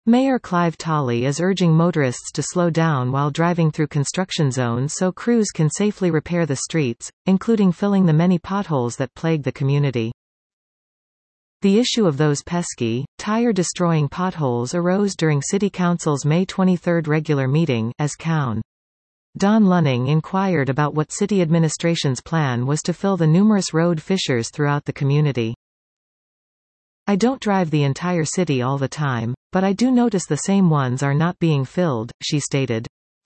Mayor Clive Tolley is urging motorists to slow down while driving through construction zones so crews can safely repair the streets, including filling the many potholes that plague the community. The issue of those pesky, tire-destroying potholes arose during City Council's May 23 regular meeting, as Coun. Don Lunning inquired about what city administration's plan was to fill the numerous road fissures throughout the community. "I don't drive the entire city all the time, but I do notice the same ones are not being filled," she stated.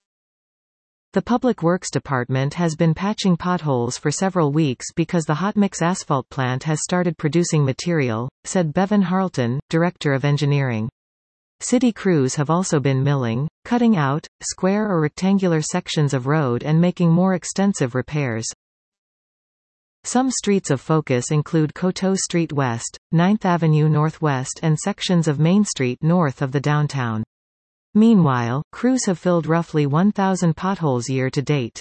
The Public Works Department has been patching potholes for several weeks because the hot mix asphalt plant has started producing material, said Bevan Harleton, Director of Engineering. City crews have also been milling, cutting out, square or rectangular sections of road and making more extensive repairs. Some streets of focus include Coteau Street West, 9th Avenue Northwest and sections of Main Street north of the downtown. Meanwhile, crews have filled roughly 1,000 potholes year to date.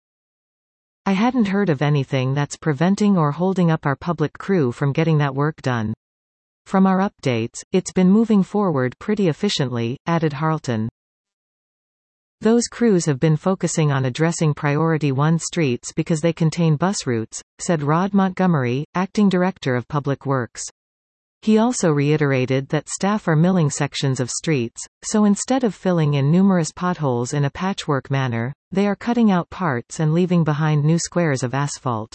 "I hadn't heard of anything that's preventing or holding up our public crew from getting that work done. From our updates, it's been moving forward pretty efficiently," added Harleton. "Those crews have been focusing on addressing Priority 1 streets because they contain bus routes," said Rod Montgomery, Acting Director of Public Works. He also reiterated that staff are milling sections of streets, so instead of filling in numerous potholes in a patchwork manner, they are cutting out parts and leaving behind new squares of asphalt.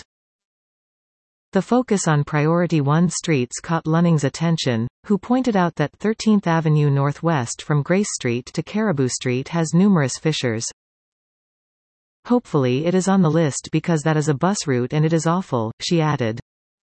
The focus on Priority 1 streets caught Lunning's attention, who pointed out that 13th Avenue Northwest from Grace Street to Caribou Street has numerous fissures. "Hopefully it is on the list because that is a bus route and it is awful," she added.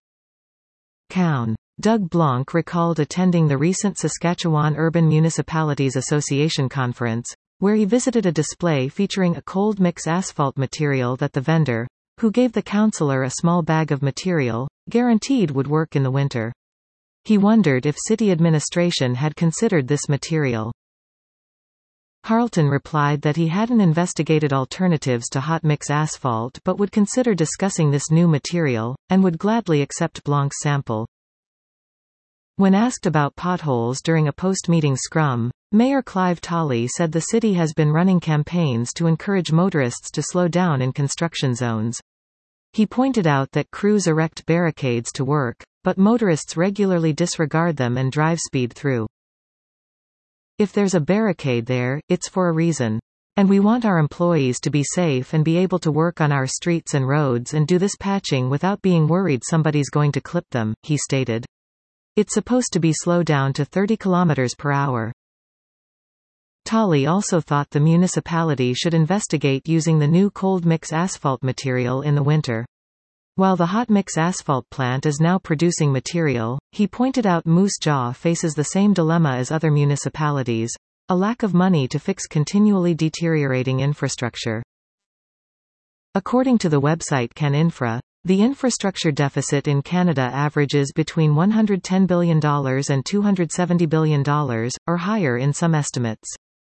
Coun. Doug Blanc recalled attending the recent Saskatchewan Urban Municipalities Association conference, where he visited a display featuring a cold mix asphalt material that the vendor, who gave the councillor a small bag of material, guaranteed would work in the winter. He wondered if city administration had considered this material. Harleton replied that he hadn't investigated alternatives to hot mix asphalt but would consider discussing this new material, and would gladly accept Blanc's sample. When asked about potholes during a post-meeting scrum, Mayor Clive Tolley said the city has been running campaigns to encourage motorists to slow down in construction zones. He pointed out that crews erect barricades to work, but motorists regularly disregard them and drive speed through. "If there's a barricade there, it's for a reason. And we want our employees to be safe and be able to work on our streets and roads and do this patching without being worried somebody's going to clip them," he stated. "It's supposed to be slow down to 30 km per hour. Tolley also thought the municipality should investigate using the new cold mix asphalt material in the winter. While the hot mix asphalt plant is now producing material, he pointed out Moose Jaw faces the same dilemma as other municipalities: a lack of money to fix continually deteriorating infrastructure. According to the website CanInfra, the infrastructure deficit in Canada averages between $110 billion and $270 billion, or higher in some estimates.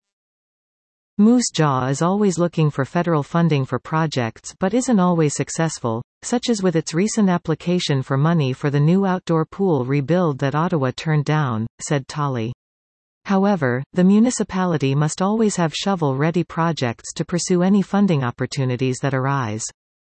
Moose Jaw is always looking for federal funding for projects but isn't always successful, such as with its recent application for money for the new outdoor pool rebuild that Ottawa turned down, said Tolley. However, the municipality must always have shovel-ready projects to pursue any funding opportunities that arise.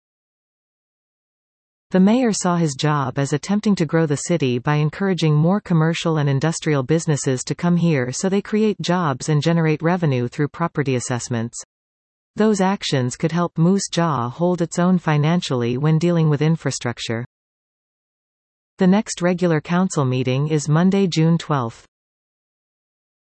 The mayor saw his job as attempting to grow the city by encouraging more commercial and industrial businesses to come here so they create jobs and generate revenue through property assessments. Those actions could help Moose Jaw hold its own financially when dealing with infrastructure. The next regular council meeting is Monday, June 12.